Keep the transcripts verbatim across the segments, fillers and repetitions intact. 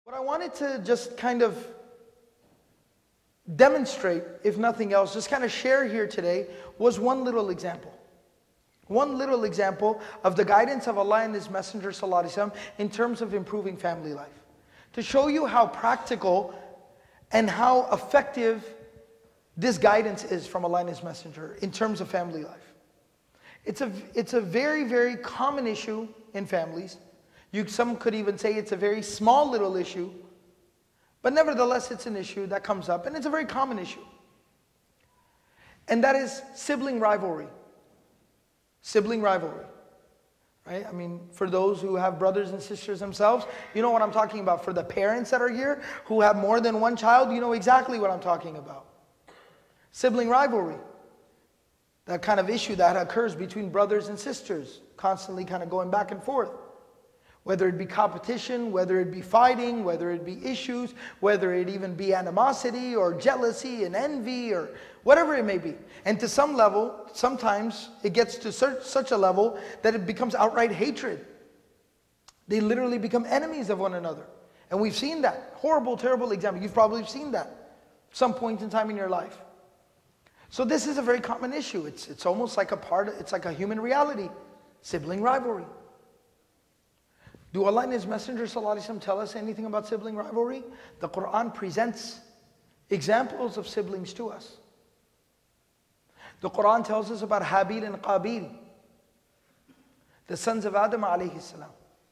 What I wanted to just kind of demonstrate, if nothing else, just kind of share here today, was one little example. One little example of the guidance of Allah and His Messenger Sallallahu Alaihi Wasallam in terms of improving family life. To show you how practical and how effective this guidance is from Allah and His Messenger in terms of family life. It's a, it's a very, very common issue in families. You, some could even say it's a very small little issue, but nevertheless it's an issue that comes up, and it's a very common issue. And that is sibling rivalry. Sibling rivalry, right? I mean, for those who have brothers and sisters themselves, you know what I'm talking about. For the parents that are here who have more than one child, you know exactly what I'm talking about. Sibling rivalry. That kind of issue that occurs between brothers and sisters, constantly kind of going back and forth. Whether it be competition, whether it be fighting, whether it be issues, whether it even be animosity or jealousy and envy or whatever it may be. And to some level, sometimes it gets to such a level that it becomes outright hatred. They literally become enemies of one another. And we've seen that. Horrible, terrible example. You've probably seen that at some point in time in your life. So this is a very common issue. It's, it's almost like a part, of, it's like a human reality. Sibling rivalry. Do Allah and His Messenger Sallallahu Alaihi Wasallam tell us anything about sibling rivalry? The Quran presents examples of siblings to us. The Quran tells us about Habil and Qabil, the sons of Adam alayhi salam.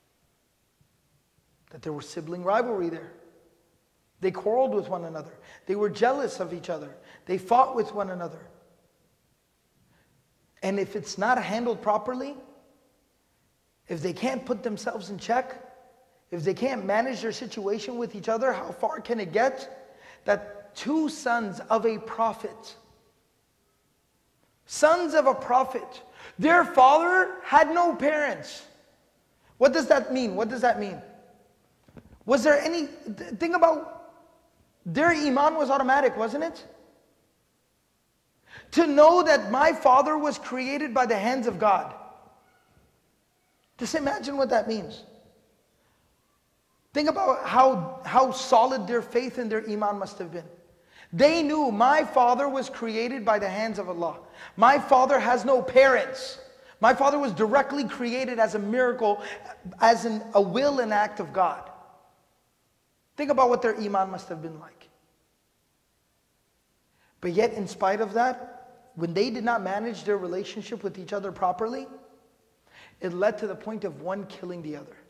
That there was sibling rivalry there. They quarreled with one another. They were jealous of each other. They fought with one another. And if it's not handled properly, if they can't put themselves in check, if they can't manage their situation with each other, how far can it get? That two sons of a prophet, sons of a prophet, their father had no parents. What does that mean? What does that mean? Was there any, think about, their iman was automatic, wasn't it? To know that my father was created by the hands of God. Just imagine what that means. Think about how, how solid their faith and their iman must have been. They knew my father was created by the hands of Allah. My father has no parents. My father was directly created as a miracle, as an, a will and act of God. Think about what their iman must have been like. But yet, in spite of that, when they did not manage their relationship with each other properly, it led to the point of one killing the other.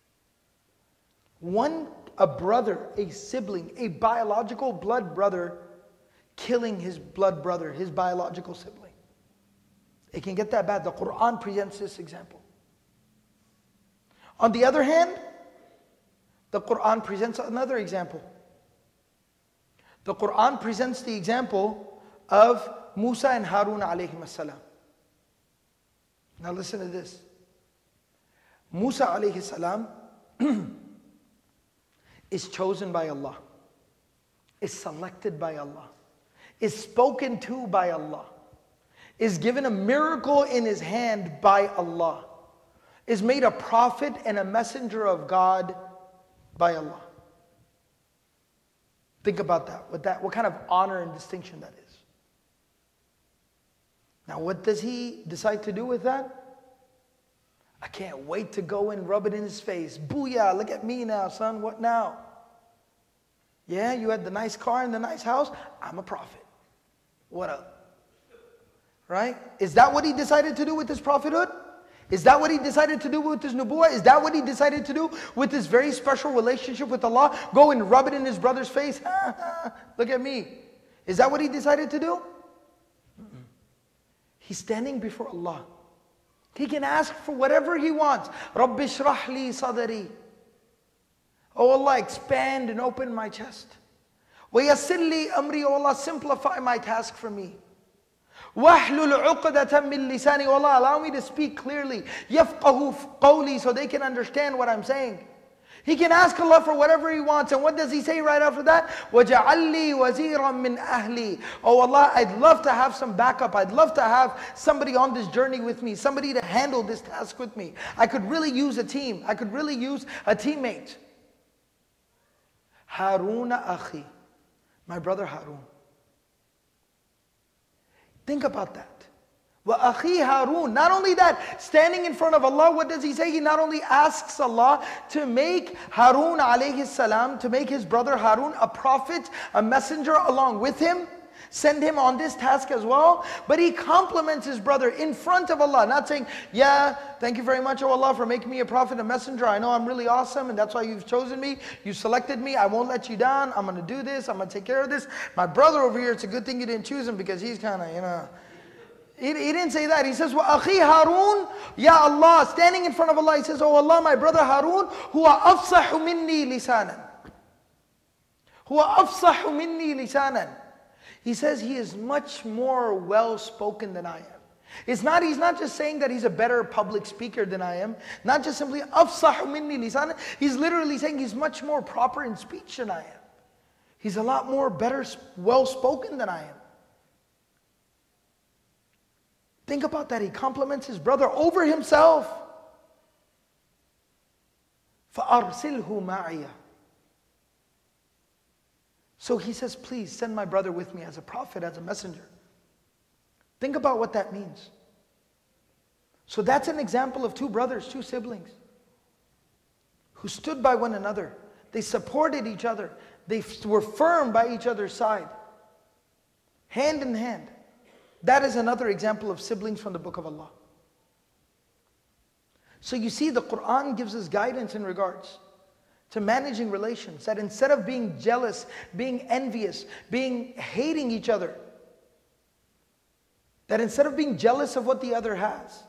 One, a brother, a sibling, a biological blood brother, killing his blood brother, his biological sibling. It can get that bad. The Quran presents this example. On the other hand, the Quran presents another example. The Quran presents the example of Musa and Harun alayhim as-salam. Now listen to this. Musa alayhi salam is chosen by Allah, is selected by Allah, is spoken to by Allah, is given a miracle in his hand by Allah, is made a prophet and a messenger of God by Allah. Think about that. What that, what kind of honor and distinction that is. Now what does he decide to do with that? I can't wait to go and rub it in his face. Booyah, look at me now, son. What now? Yeah, you had the nice car and the nice house. I'm a prophet. What up? Right? Is that what he decided to do with his prophethood? Is that what he decided to do with his nubuwah? Is that what he decided to do with his very special relationship with Allah? Go and rub it in his brother's face? Look at me. Is that what he decided to do? Mm-mm. He's standing before Allah. He can ask for whatever he wants. Rabbi shrah li sadri. Oh Allah, expand and open my chest. Wa yassir li amri. Oh Allah, simplify my task for me. Wahlul uqdatan min lisani. Oh Allah, allow me to speak clearly. Yafqahu qawli, so they can understand what I'm saying. He can ask Allah for whatever he wants. And what does he say right after that? وَجَعَلْ لِي وَزِيرًا مِّنْ أَهْلِي. Oh Allah, I'd love to have some backup. I'd love to have somebody on this journey with me. Somebody to handle this task with me. I could really use a team. I could really use a teammate. Haruna akhi, my brother Harun. Think about that. Wa akhi Harun. Not only that, standing in front of Allah, what does he say? He not only asks Allah to make Harun alayhi salam, to make his brother Harun a prophet, a messenger along with him, send him on this task as well, but he compliments his brother in front of Allah, not saying, yeah, thank you very much, oh Allah, for making me a prophet, a messenger. I know I'm really awesome and that's why you've chosen me. You selected me. I won't let you down. I'm going to do this. I'm going to take care of this. My brother over here, it's a good thing you didn't choose him because he's kind of, you know, He, he didn't say that. He says, "Wa akhi Harun, ya Allah," standing in front of Allah, he says, "Oh Allah, my brother Harun, huwa afsahu minni lisanan. Huwa afsahu minni lisanan." He says he is much more well-spoken than I am. It's not, he's not just saying that he's a better public speaker than I am. Not just simply afsahu minni lisanan. He's literally saying he's much more proper in speech than I am. He's a lot more better, well-spoken than I am. Think about that. He compliments his brother over himself. فَأَرْسِلْهُ مَعِيَ. So he says, please send my brother with me as a prophet, as a messenger. Think about what that means. So that's an example of two brothers, two siblings, who stood by one another. They supported each other. They were firm by each other's side, hand in hand. That is another example of siblings from the Book of Allah. So you see, the Quran gives us guidance in regards to managing relations. That instead of being jealous, being envious, being hating each other, that instead of being jealous of what the other has,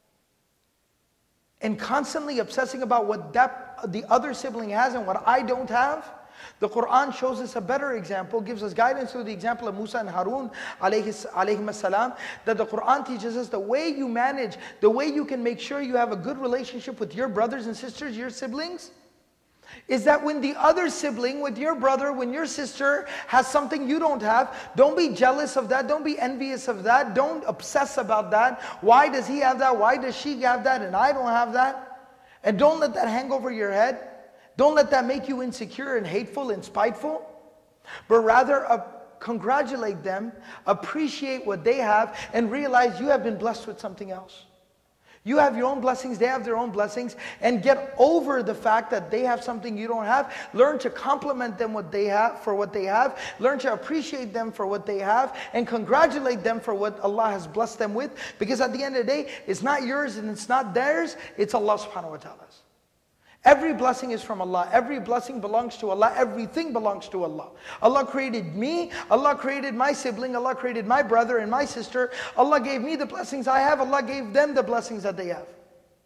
and constantly obsessing about what that, the other sibling has and what I don't have, the Quran shows us a better example, gives us guidance through the example of Musa and Harun alayhim salam, that the Quran teaches us the way you manage, the way you can make sure you have a good relationship with your brothers and sisters, your siblings, is that when the other sibling, with your brother, when your sister has something you don't have, don't be jealous of that, don't be envious of that, don't obsess about that. Why does he have that? Why does she have that and I don't have that? And don't let that hang over your head. Don't let that make you insecure and hateful and spiteful, but rather uh, congratulate them, appreciate what they have, and realize you have been blessed with something else. You have your own blessings, they have their own blessings, and get over the fact that they have something you don't have. Learn to compliment them what they have for what they have. Learn to appreciate them for what they have, and congratulate them for what Allah has blessed them with. Because at the end of the day, it's not yours and it's not theirs, it's Allah subhanahu wa ta'ala's. Every blessing is from Allah. Every blessing belongs to Allah. Everything belongs to Allah. Allah created me. Allah created my sibling. Allah created my brother and my sister. Allah gave me the blessings I have. Allah gave them the blessings that they have.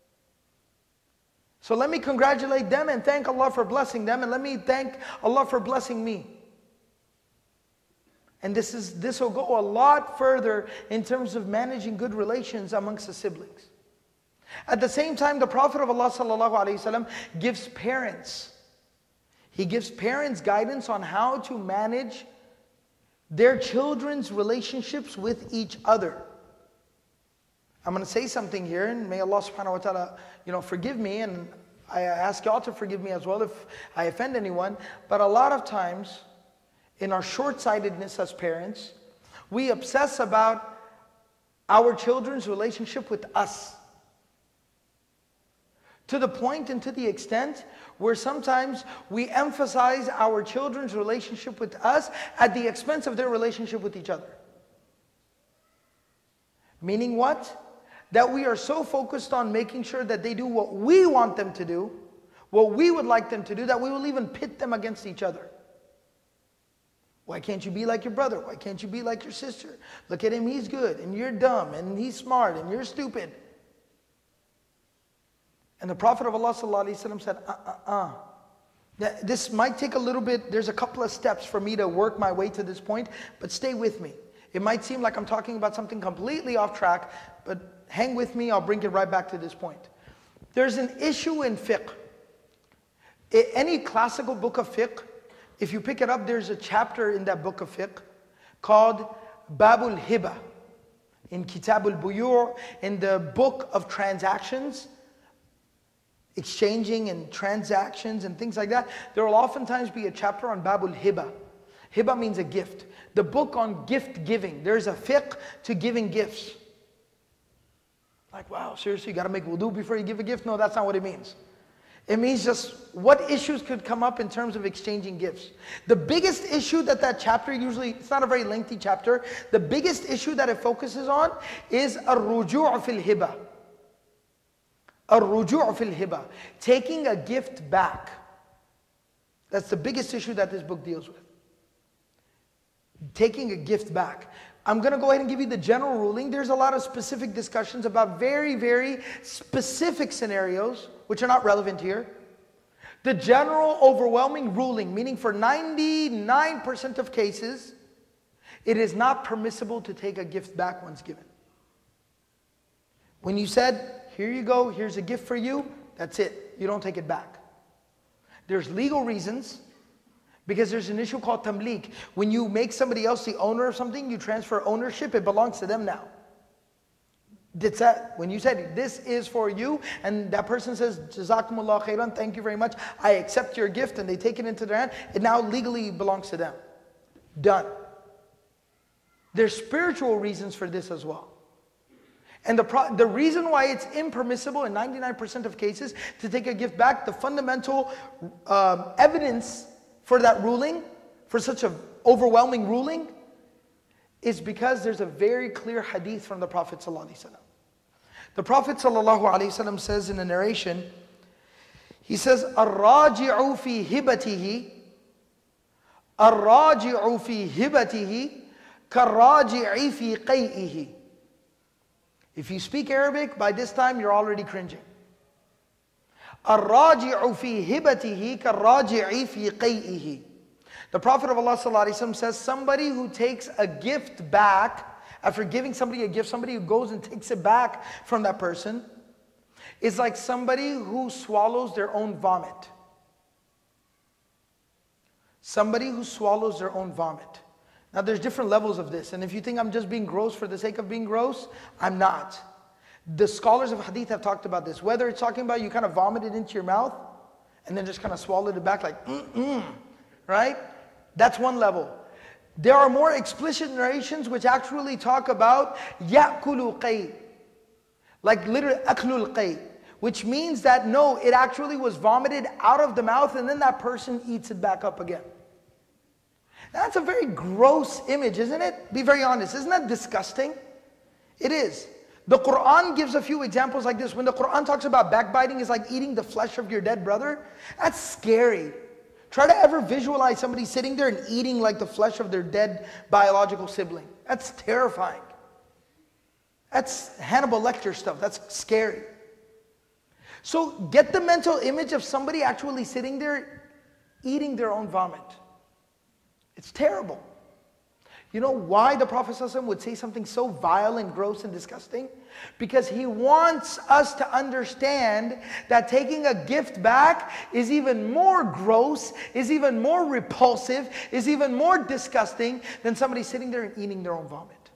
So let me congratulate them and thank Allah for blessing them. And let me thank Allah for blessing me. And this is this will go a lot further in terms of managing good relations amongst the siblings. At the same time, the Prophet of Allah sallallahu alaihi wasallam gives parents. He gives parents guidance on how to manage their children's relationships with each other. I'm going to say something here, and may Allah subhanahu wa ta'ala, you know, forgive me, and I ask y'all to forgive me as well if I offend anyone. But a lot of times, in our short-sightedness as parents, we obsess about our children's relationship with us. To the point and to the extent where sometimes we emphasize our children's relationship with us at the expense of their relationship with each other. Meaning what? That we are so focused on making sure that they do what we want them to do, what we would like them to do, that we will even pit them against each other. Why can't you be like your brother? Why can't you be like your sister? Look at him, he's good, and you're dumb, and he's smart, and you're stupid. And the Prophet of Allah sallallahu alaihi wasallam said, uh, uh, uh. This might take a little bit, there's a couple of steps for me to work my way to this point, but stay with me. It might seem like I'm talking about something completely off track, but hang with me, I'll bring it right back to this point. There's an issue in fiqh. Any classical book of fiqh, if you pick it up, there's a chapter in that book of fiqh called Babul Hiba. In Kitabul Buyu', in the book of transactions, exchanging and transactions and things like that, there will oftentimes be a chapter on Babul Hiba. Hiba means a gift. The book on gift giving. There's a fiqh to giving gifts. Like, wow, seriously, you got to make wudu before you give a gift? No, that's not what it means. It means just what issues could come up in terms of exchanging gifts. The biggest issue that that chapter usually, it's not a very lengthy chapter, the biggest issue that it focuses on is ar-ruju' fil hiba. Ar-ruju' fil hiba. Taking a gift back. That's the biggest issue that this book deals with. Taking a gift back. I'm going to go ahead and give you the general ruling. There's a lot of specific discussions about very, very specific scenarios, which are not relevant here. The general overwhelming ruling, meaning for ninety-nine percent of cases, it is not permissible to take a gift back once given. When you said, here you go, here's a gift for you, that's it. You don't take it back. There's legal reasons. Because there's an issue called tamlik. When you make somebody else the owner of something, you transfer ownership, it belongs to them now. That's that. When you said, this is for you, and that person says, Jazakumullah khairan, thank you very much, I accept your gift, and they take it into their hand, it now legally belongs to them. Done. There's spiritual reasons for this as well. And the, pro the reason why it's impermissible in ninety-nine percent of cases to take a gift back, the fundamental um, evidence for that ruling, for such an overwhelming ruling, is because there's a very clear hadith from the Prophet ﷺ. The Prophet ﷺ says in a narration, he says, "Ar-raji'u fi hibatihi, ar-raji'u fi hibatihi, kar-raji'i fi qay'ihi." If you speak Arabic, by this time you're already cringing. الراجع في هبته كالراجع في قيئه. The Prophet of Allah ﷺ says, somebody who takes a gift back, after giving somebody a gift, somebody who goes and takes it back from that person, is like somebody who swallows their own vomit. Somebody who swallows their own vomit. Now there's different levels of this, and if you think I'm just being gross for the sake of being gross, I'm not. The scholars of hadith have talked about this. Whether it's talking about you kind of vomited into your mouth and then just kind of swallowed it back like, mm-mm, right? That's one level. There are more explicit narrations which actually talk about ya'kulu qay, like literally aklul qay, which means that no, it actually was vomited out of the mouth and then that person eats it back up again. That's a very gross image, isn't it? Be very honest. Isn't that disgusting? It is. The Quran gives a few examples like this. When the Quran talks about backbiting, it's like eating the flesh of your dead brother. That's scary. Try to ever visualize somebody sitting there and eating like the flesh of their dead biological sibling. That's terrifying. That's Hannibal Lecter stuff. That's scary. So get the mental image of somebody actually sitting there eating their own vomit. It's terrible. You know why the Prophet ﷺ would say something so vile and gross and disgusting? Because he wants us to understand that taking a gift back is even more gross, is even more repulsive, is even more disgusting than somebody sitting there and eating their own vomit.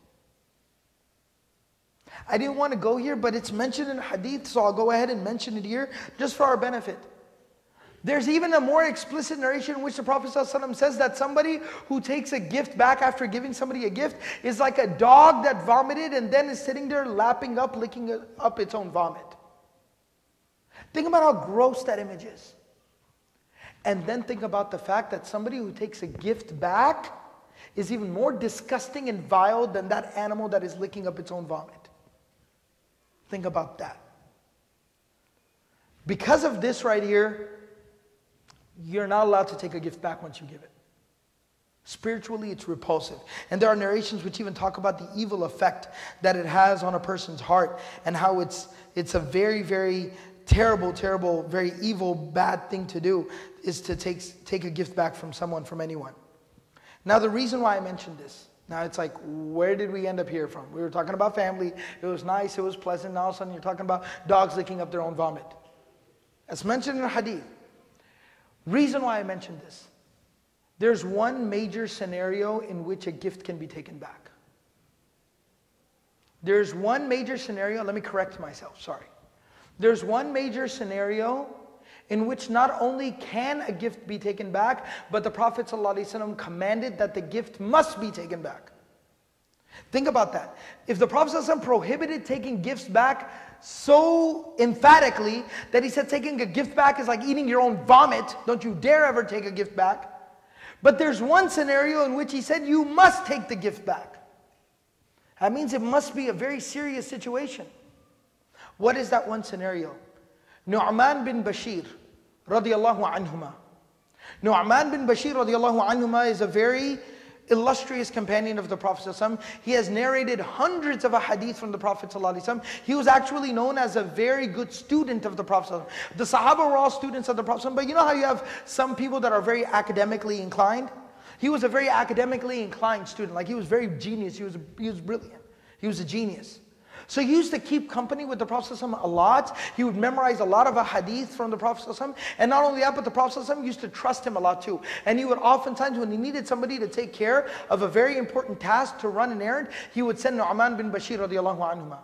I didn't want to go here, but it's mentioned in hadith, so I'll go ahead and mention it here just for our benefit. There's even a more explicit narration in which the Prophet ﷺ says that somebody who takes a gift back after giving somebody a gift is like a dog that vomited and then is sitting there lapping up, licking up its own vomit. Think about how gross that image is. And then think about the fact that somebody who takes a gift back is even more disgusting and vile than that animal that is licking up its own vomit. Think about that. Because of this right here, you're not allowed to take a gift back once you give it. Spiritually, it's repulsive. And there are narrations which even talk about the evil effect that it has on a person's heart and how it's, it's a very, very terrible, terrible, very evil, bad thing to do is to take, take a gift back from someone, from anyone. Now, the reason why I mentioned this, now it's like, where did we end up here from? We were talking about family. It was nice. It was pleasant. Now all of a sudden you're talking about dogs licking up their own vomit. As mentioned in the hadith. Reason why I mentioned this. There's one major scenario in which a gift can be taken back. There's one major scenario, let me correct myself, sorry. There's one major scenario in which not only can a gift be taken back, but the Prophet ﷺ commanded that the gift must be taken back. Think about that. If the Prophet ﷺ prohibited taking gifts back so emphatically that he said taking a gift back is like eating your own vomit, don't you dare ever take a gift back. But there's one scenario in which he said you must take the gift back. That means it must be a very serious situation. What is that one scenario? Nu'man bin Bashir radiyallahu anhuma. Nu'man bin Bashir radiyallahu anhuma is a very illustrious companion of the Prophet ﷺ. He has narrated hundreds of hadith from the Prophet ﷺ. He was actually known as a very good student of the Prophet ﷺ. The Sahaba were all students of the Prophet ﷺ, but you know how you have some people that are very academically inclined? He was a very academically inclined student. Like he was very genius. He was, he was brilliant. He was a genius. So he used to keep company with the Prophet ﷺ a lot. He would memorize a lot of a hadith from the Prophet ﷺ. And not only that, but the Prophet ﷺ used to trust him a lot too. And he would oftentimes, when he needed somebody to take care of a very important task, to run an errand, he would send Nu'man bin Bashir radiallahu anhu.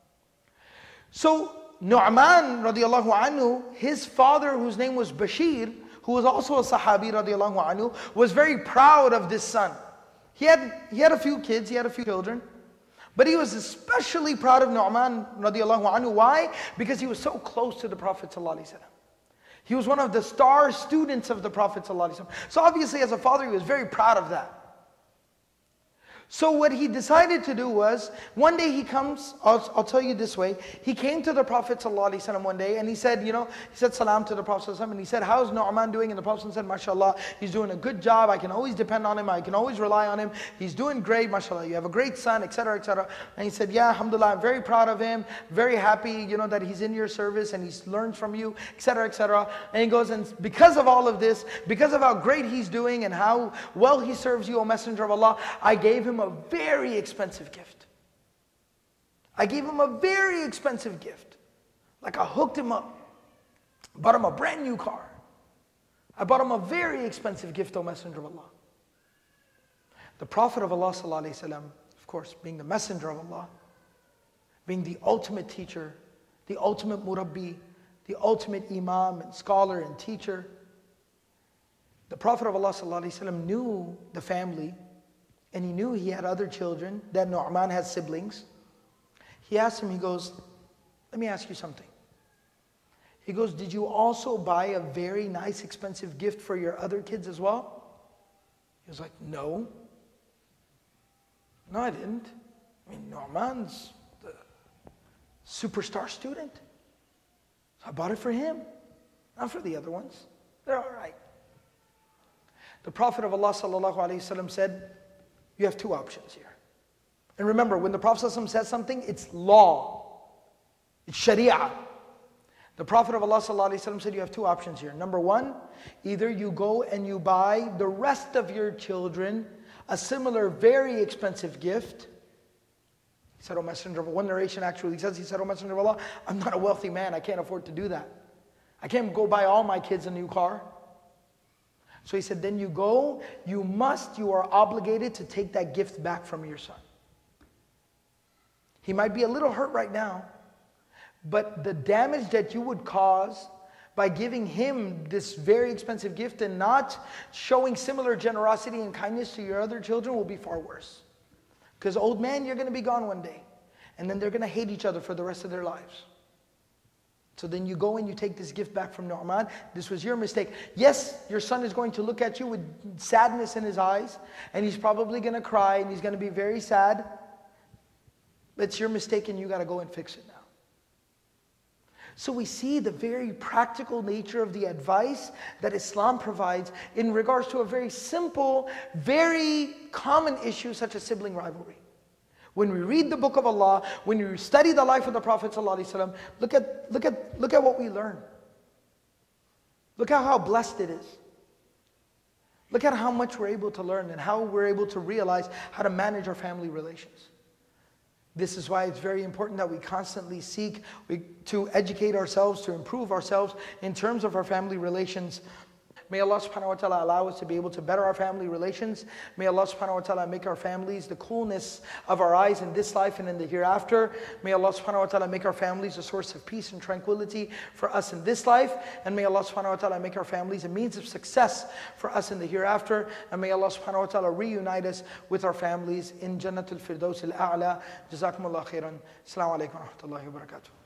So Nu'man radiallahu anhu, his father, whose name was Bashir, who was also a Sahabi radiallahu anhu, was very proud of this son. He had, he had a few kids, he had a few children. But he was especially proud of Nu'man radiallahu anhu. Why? Because he was so close to the Prophet ﷺ. He was one of the star students of the Prophet ﷺ. So obviously as a father, he was very proud of that. So what he decided to do was, one day he comes, I'll, I'll tell you this way, he came to the Prophet ﷺ one day and he said, you know, he said salam to the Prophet ﷺ and he said, how's Nu'man doing? And the Prophet said, mashallah, he's doing a good job, I can always depend on him, I can always rely on him, he's doing great, mashallah, you have a great son, et cetera, et cetera. And he said, yeah, alhamdulillah, I'm very proud of him, very happy, you know, that he's in your service and he's learned from you, et cetera, et cetera. And he goes, and because of all of this, because of how great he's doing and how well he serves you, O Messenger of Allah, I gave him a very expensive gift. I gave him a very expensive gift. Like I hooked him up. Bought him a brand new car. I bought him a very expensive gift, O Messenger of Allah. The Prophet of Allah sallallahu alaihi wasallam, of course, being the Messenger of Allah, being the ultimate teacher, the ultimate murabbi, the ultimate imam and scholar and teacher, the Prophet of Allah sallallahu alaihi wasallam knew the family. And he knew he had other children, that Nu'man had siblings. He asked him, he goes, let me ask you something. He goes, did you also buy a very nice expensive gift for your other kids as well? He was like, no. No, I didn't. I mean, Nu'man's the superstar student. So I bought it for him, not for the other ones. They're all right. The Prophet of Allah sallallahu alaihi wasallam said, you have two options here. And remember, when the Prophet ﷺ says something, it's law. It's sharia. The Prophet of Allah ﷺ said you have two options here. Number one, either you go and you buy the rest of your children a similar very expensive gift. He said, O Messenger of Allah, one narration actually says, he said, O Messenger of Allah, I'm not a wealthy man, I can't afford to do that. I can't go buy all my kids a new car. So he said, then you go, you must, you are obligated to take that gift back from your son. He might be a little hurt right now, but the damage that you would cause by giving him this very expensive gift and not showing similar generosity and kindness to your other children will be far worse. Because old man, you're going to be gone one day. And then they're going to hate each other for the rest of their lives. So then you go and you take this gift back from Nu'man. This was your mistake. Yes, your son is going to look at you with sadness in his eyes. And he's probably going to cry and he's going to be very sad. But it's your mistake and you got to go and fix it now. So we see the very practical nature of the advice that Islam provides in regards to a very simple, very common issue such as sibling rivalry. When we read the book of Allah, when we study the life of the Prophet ﷺ, look at, look at, look at what we learn. Look at how blessed it is. Look at how much we're able to learn and how we're able to realize how to manage our family relations. This is why it's very important that we constantly seek to educate ourselves, to improve ourselves in terms of our family relations. May Allah subhanahu wa ta'ala allow us to be able to better our family relations. May Allah subhanahu wa ta'ala make our families the coolness of our eyes in this life and in the hereafter. May Allah subhanahu wa ta'ala make our families a source of peace and tranquility for us in this life. And may Allah subhanahu wa ta'ala make our families a means of success for us in the hereafter. And may Allah subhanahu wa ta'ala reunite us with our families in Jannatul Firdaus al-A'la. Jazakumullah khairan. Assalamu alaikum wa rahmatullahi wa barakatuh.